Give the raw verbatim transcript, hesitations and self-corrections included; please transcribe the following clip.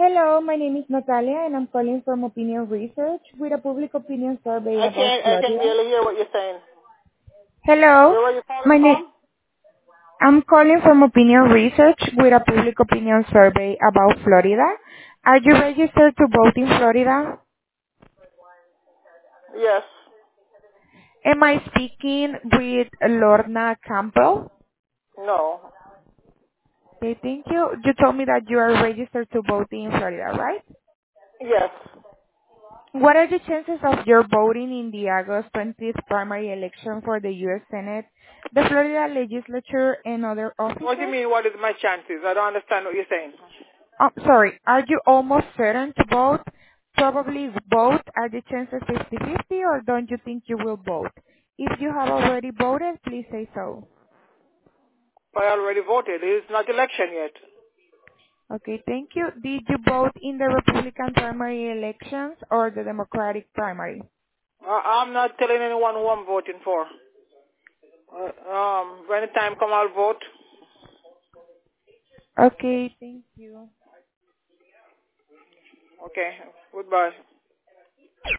Hello, my name is Natalia and I'm calling from Opinion Research with a public opinion survey I about can't. I can Florida. barely hear what you're saying. Hello, Where are you calling my name. from? I'm calling from Opinion Research with a public opinion survey about Florida. Are you registered to vote in Florida? Yes. Am I speaking with Lorna Campbell? No. Okay, thank you. You told me that you are registered to vote in Florida, right? Yes. What are the chances of your voting in the August twentieth primary election for the U S. Senate, the Florida legislature, and other What do you offices? mean? What is my chances? I don't understand what you're saying. Oh, sorry, are you almost certain to vote? Probably vote. Are the chances fifty-fifty, or don't you think you will vote? If you have already voted, please say so. I already voted. It's not election yet. Okay, thank you. Did you vote in the Republican primary elections or the Democratic primary? I, I'm not telling anyone who I'm voting for. Uh, um, when the time come, I'll vote. Okay, thank you. Okay. Goodbye.